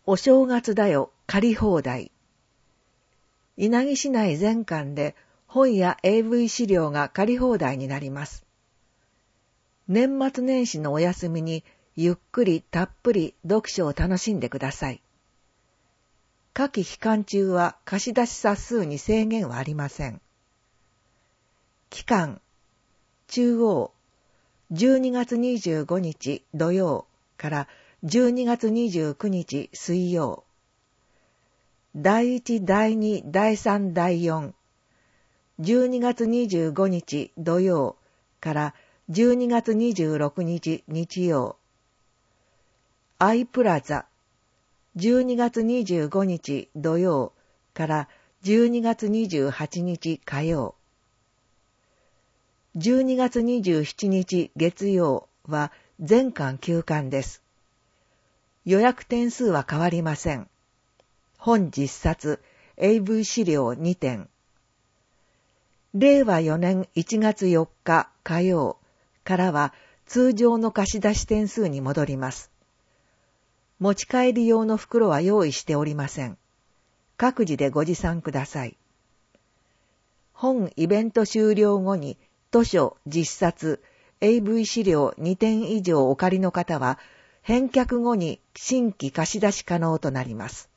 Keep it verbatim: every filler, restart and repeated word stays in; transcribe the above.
お正月だよ借り放題。稲城市内全館で本や エーブイ 資料が借り放題になります。年末年始のお休みにゆっくりたっぷり読書を楽しんでください。夏季期間中は貸し出し冊数に制限はありません。期間、中央、じゅうにがつにじゅうごにち土曜からじゅうにがつにじゅうくにち水曜。だいいち、だいに、だいさん、だいよん。じゅうにがつにじゅうごにち土曜からじゅうにがつにじゅうろくにち日曜。アイプラザ、じゅうにがつにじゅうごにち土曜からじゅうにがつにじゅうはちにち火曜。じゅうにがつにじゅうしちにち月曜は全館休館です。予約点数は変わりません。本じっさつ、エーブイ 資料にてん。れいわよねんいちがつよっか火曜からは通常の貸し出し点数に戻ります。持ち帰り用の袋は用意しておりません。各自でご持参ください。本イベント終了後に図書じっさつ、エーブイ 資料にてん以上お借りの方は返却後に新規貸し出し可能となります。